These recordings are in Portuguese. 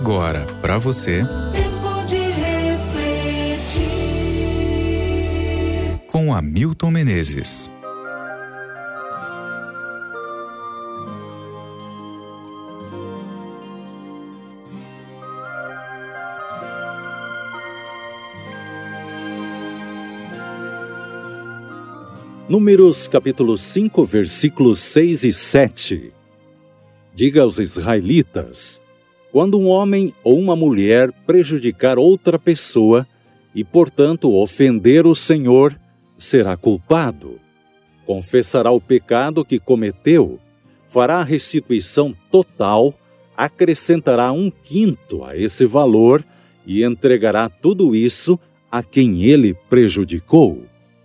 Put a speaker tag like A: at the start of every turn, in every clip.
A: agora, para você,
B: Tempo de refletir,
A: com Hamilton Menezes.
C: Números capítulo 5, versículos 6 e 7. Diga aos israelitas: quando um homem ou uma mulher prejudicar outra pessoa e, portanto, ofender o Senhor, será culpado. Confessará o pecado que cometeu, fará a restituição total, acrescentará 1/5 a esse valor e entregará tudo isso a quem ele prejudicou.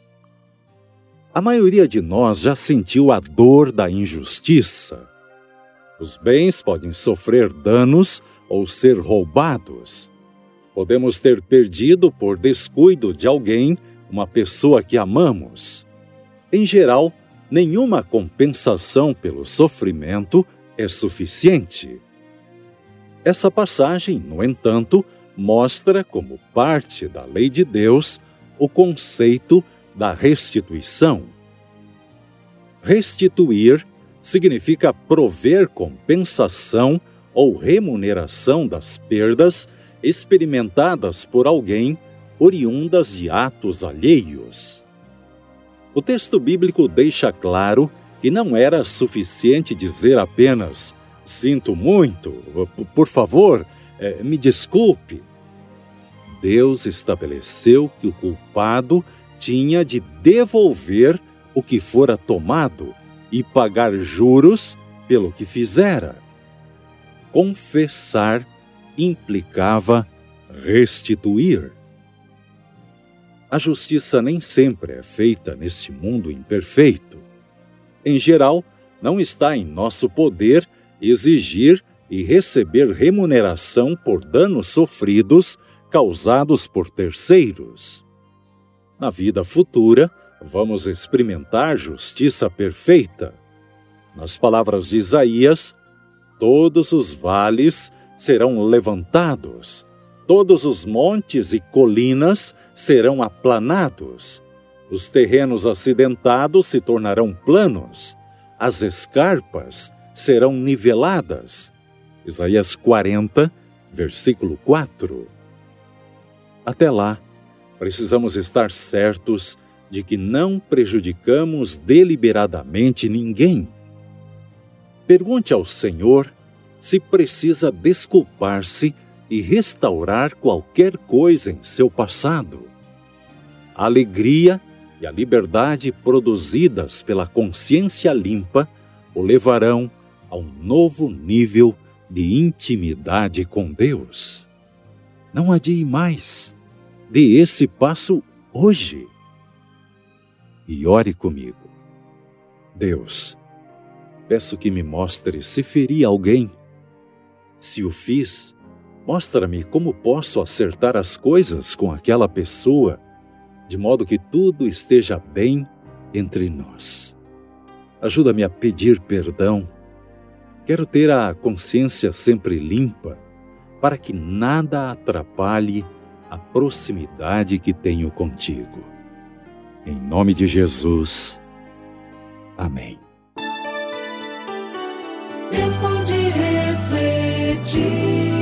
C: A maioria de nós já sentiu a dor da injustiça. Os bens podem sofrer danos ou ser roubados. Podemos ter perdido por descuido de alguém, uma pessoa que amamos. Em geral, nenhuma compensação pelo sofrimento é suficiente. Essa passagem, no entanto, mostra como parte da lei de Deus o conceito da restituição. Restituir significa prover compensação ou remuneração das perdas experimentadas por alguém oriundas de atos alheios. O texto bíblico deixa claro que não era suficiente dizer apenas: sinto muito, por favor, me desculpe. Deus estabeleceu que o culpado tinha de devolver o que fora tomado e pagar juros pelo que fizera. Confessar implicava restituir. A justiça nem sempre é feita neste mundo imperfeito. Em geral, não está em nosso poder exigir e receber remuneração por danos sofridos causados por terceiros. Na vida futura, vamos experimentar justiça perfeita. Nas palavras de Isaías, todos os vales serão levantados, todos os montes e colinas serão aplanados, os terrenos acidentados se tornarão planos, as escarpas serão niveladas. Isaías 40, versículo 4. Até lá, precisamos estar certos de que não prejudicamos deliberadamente ninguém. Pergunte ao Senhor se precisa desculpar-se e restaurar qualquer coisa em seu passado. A alegria e a liberdade produzidas pela consciência limpa o levarão a um novo nível de intimidade com Deus. Não adie mais. Dê esse passo hoje. E ore comigo. Deus, peço que me mostre se feri alguém. Se o fiz, mostra-me como posso acertar as coisas com aquela pessoa, de modo que tudo esteja bem entre nós. Ajuda-me a pedir perdão. Quero ter a consciência sempre limpa, para que nada atrapalhe a proximidade que tenho contigo. Em nome de Jesus. Amém.
B: tempo de refletir.